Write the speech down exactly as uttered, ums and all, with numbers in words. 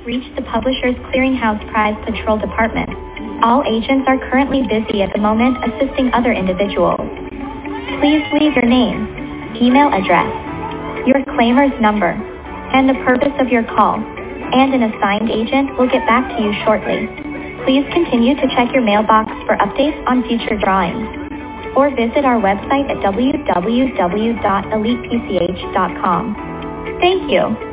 reached the Publishers Clearinghouse Prize Patrol Department. All agents are currently busy at the moment assisting other individuals. Please leave your name, email address, your claimer's number, and the purpose of your call, and an assigned agent will get back to you shortly. Please continue to check your mailbox for updates on future drawings, or visit our website at w w w dot elite p c h dot com. Thank you.